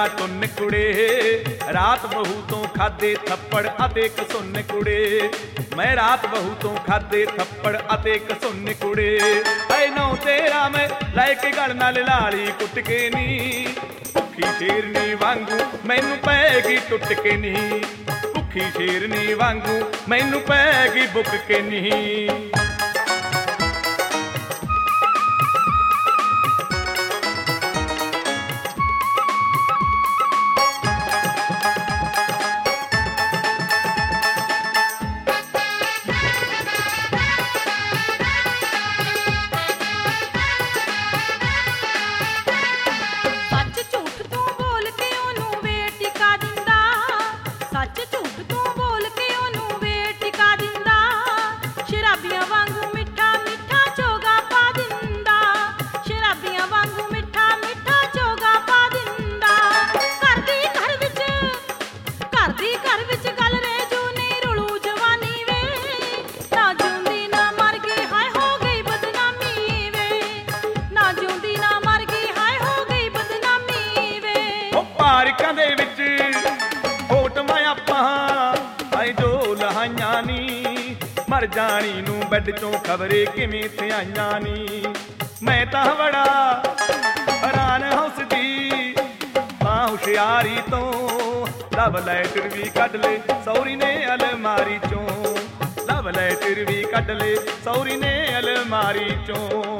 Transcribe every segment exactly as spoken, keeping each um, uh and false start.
ਮੇਰਾ ਟੁੰਨ ਕੁੜੇ, ਰਾਤ ਬਹੂ ਤੋਂ ਖਾਦੇ ਥੱਪੜ ਅਤੇ ਕਸੁੰਨ ਕੁੜੇ। ਮੈਂ ਰਾਤ ਬਹੂ ਤੋਂ ਖਾਦੇ ਥੱਪੜ ਅਤੇ ਕਸੁੰਨ ਕੁੜੇ। ਐ ਨੌ ਤੇਰਾ ਮੈਂ ਲੈ ਕੇ ਗਲ ਨਾਲ ਲਾਲੀ ਕੁੱਟ ਕੇ ਨੀ, ਭੁੱਖੀ ਸ਼ੇਰਨੀ ਵਾਂਗੂ ਮੈਨੂੰ ਪੈ ਗਈ ਟੁੱਟ ਕੇ ਨੀ, ਭੁੱਖੀ ਸ਼ੇਰਨੀ ਵਾਂਗੂ ਮੈਨੂੰ ਪੈ ਗਈ ਬੁੱਕ ਕੇ ਨੀ। ਪਾਰਕਾਂ ਦੇ ਵਿੱਚ ਫੋਟੋਆਂ ਆਪਾਂ ਆਏ ਜੋ ਲਹਾਈਆਂ ਨੀ, ਮਰ ਜਾਣੀ ਨੂੰ ਬੈੱਡ ਚੋਂ ਖਬਰੇ ਕਿਵੇਂ ਥਿਆਈਆਂ ਨੀ। ਮੈਂ ਤਾਂ ਬੜਾ ਹੈਰਾਨ ਹੱਸਦੀ ਮਾਂ ਹੁਸ਼ਿਆਰੀ ਤੋਂ, ਲਵ ਲੈਟਰ ਵੀ ਕੱਢ ਲੈ ਸੌਰੀ ਨੇ ਅਲਮਾਰੀ ਚੋਂ, ਲਵ ਲੈਟਰ ਵੀ ਕੱਢ ਲੈ ਸੌਰੀ ਨੇ ਅਲਮਾਰੀ ਚੋਂ।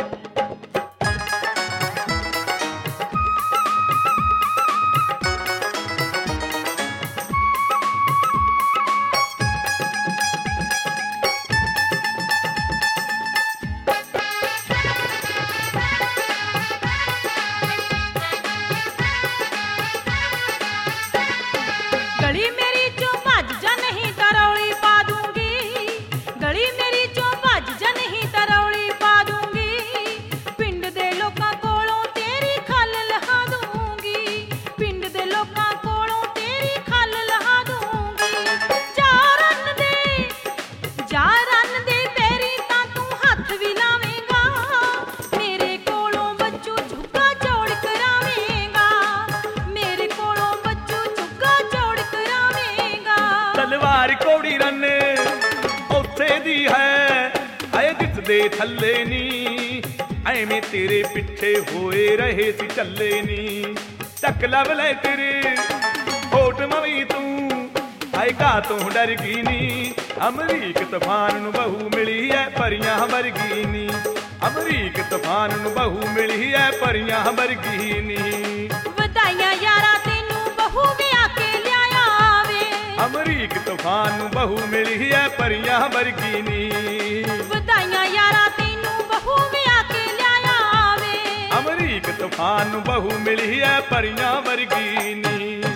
गली मेरी चो भज जा नहीं तरौली पा दूंगी, गली मेरी चो भज जा नहीं तरौली पा दूंगी। पिंड दे लोकां कोलों तेरी खल लहा दूंगी, पिंड दे लोकां कोलों तेरी खल लहा दूंगी। जा रन दे जा रन दे पैरी तां तू हथ भी लावेंगा, मेरे कोलों बच्चू झुग्गा चौड़ करावेंगा, मेरे कोलों बच्चू झुग्गा चौड़ तलवार कौड़ी रन ਉੱਥੇ ਦੀ ਹੈ ਆਏ ਦਿਸਦੇ ਥੱਲੇ ਨੀ, ਐਵੇਂ ਤੇਰੇ ਪਿੱਛੇ ਹੋਏ ਰਹੇ ਸੀ ਚੱਲੇ ਨੀ। ਚੱਕ ਲਵ ਲੈ ਤੇਰੇ ਹੋਟ ਮਵੀ ਤੂੰ ਆਏ ਘਾ ਤੋਂ ਡਰ ਗਈ ਨੀ, ਅਮਰੀਕ ਤੂਫਾਨ ਨੂੰ ਬਹੂ ਮਿਲੀ ਐ ਪਰੀਆਂ ਵਰਗੀ ਨੀ, ਅਮਰੀਕ ਤੂਫਾਨ ਨੂੰ ਬਹੂ ਮਿਲੀ ਐ ਪਰੀਆਂ ਵਰਗੀ ਨੀ। ਵਧਾਈਆਂ ਯਾਰਾ ਤੈਨੂੰ ਬਹੂ ਵਿਆਹ ਕੇ ਲਿਆਇਆ ਵੇ, ਅਮਰੀਕ ਤੂਫਾਨ ਨੂੰ ਬਹੂ ਮਿਲੀ ਐ ਪਰੀਆਂ ਵਰਗੀ ਨੀ। ਵਧਾਈਆਂ ਯਾਰਾ ਤੈਨੂੰ ਬਹੂ ਵਿਆਹ ਕੇ ਲਿਆਇਆ ਵੇ, ਅਮਰੀਕ ਤੂਫਾਨ ਨੂੰ ਬਹੂ ਮਿਲੀ ਐ ਪਰੀਆਂ ਵਰਗੀ ਨੀ।